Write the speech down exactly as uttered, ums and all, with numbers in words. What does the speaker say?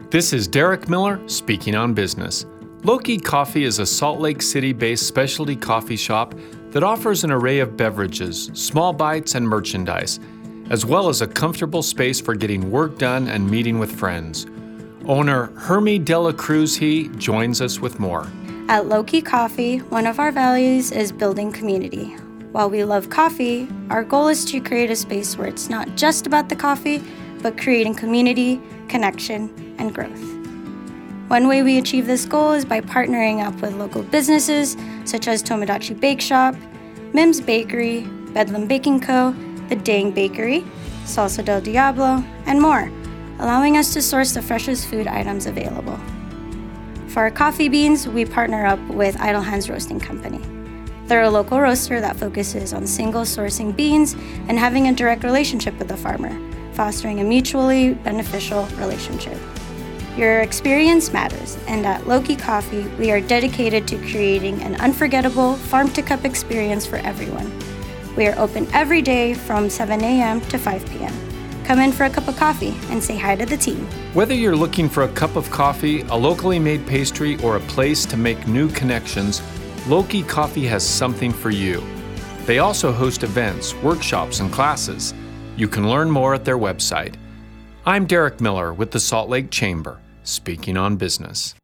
This is Derek Miller speaking on business. Loki Coffee is a Salt Lake City-based specialty coffee shop that offers an array of beverages, small bites, and merchandise, as well as a comfortable space for getting work done and meeting with friends. Owner Hermie Dela Cruz he joins us with more. At Loki Coffee, one of our values is building community. While we love coffee, our goal is to create a space where it's not just about the coffee, but creating community, connection, and growth. One way we achieve this goal is by partnering up with local businesses such as Tomodachi Bake Shop, Mims Bakery, Bedlam Baking Co., The Dang Bakery, Salsa del Diablo, and more, allowing us to source the freshest food items available. For our coffee beans, we partner up with Idle Hands Roasting Company. They're a local roaster that focuses on single sourcing beans and having a direct relationship with the farmer, fostering a mutually beneficial relationship. Your experience matters, and at Loki Coffee, we are dedicated to creating an unforgettable farm-to-cup experience for everyone. We are open every day from seven a.m. to five p.m. Come in for a cup of coffee and say hi to the team. Whether you're looking for a cup of coffee, a locally made pastry, or a place to make new connections, Loki Coffee has something for you. They also host events, workshops, and classes. You can learn more at their website. I'm Derek Miller with the Salt Lake Chamber, speaking on business.